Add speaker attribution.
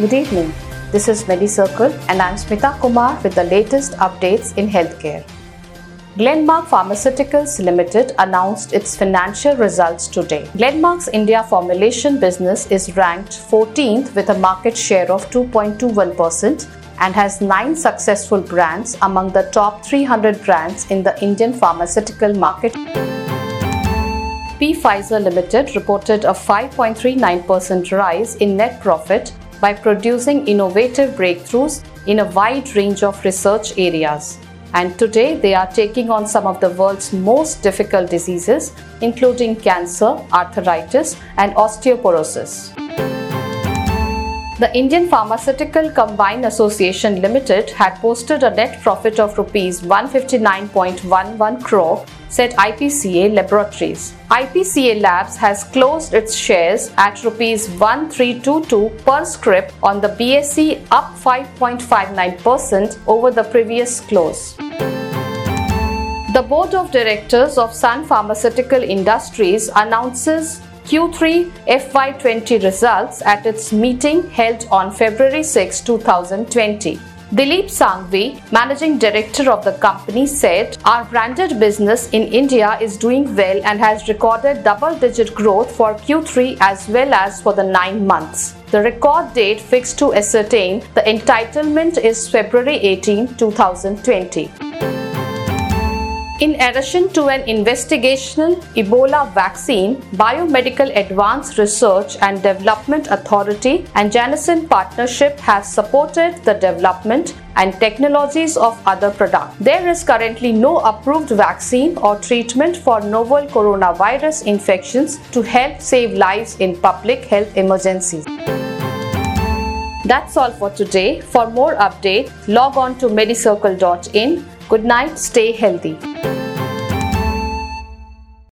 Speaker 1: Good evening. This is MediCircle and I'm Smita Kumar with the latest updates in healthcare. Glenmark Pharmaceuticals Limited announced its financial results today. Glenmark's India formulation business is ranked 14th with a market share of 2.21% and has 9 successful brands among the top 300 brands in the Indian pharmaceutical market. Pfizer Limited reported a 5.39% rise in net profit by producing innovative breakthroughs in a wide range of research areas. And today they are taking on some of the world's most difficult diseases, including cancer, arthritis, and osteoporosis. The Indian Pharmaceutical Combined Association Limited had posted a net profit of Rs 159.11 crore, said IPCA Laboratories. IPCA Labs has closed its shares at Rs 1322 per scrip on the BSE, up 5.59% over the previous close. The Board of Directors of Sun Pharmaceutical Industries announces Q3 FY20 results at its meeting held on February 6, 2020. Dilip Sanghvi, Managing Director of the company, said, "Our branded business in India is doing well and has recorded double-digit growth for Q3 as well as for the 9 months. The record date fixed to ascertain the entitlement is February 18, 2020. In addition to an investigational Ebola vaccine, Biomedical Advanced Research and Development Authority and Janssen Partnership has supported the development and technologies of other products. There is currently no approved vaccine or treatment for novel coronavirus infections to help save lives in public health emergencies." That's all for today. For more updates, log on to medicircle.in. Good night, stay healthy.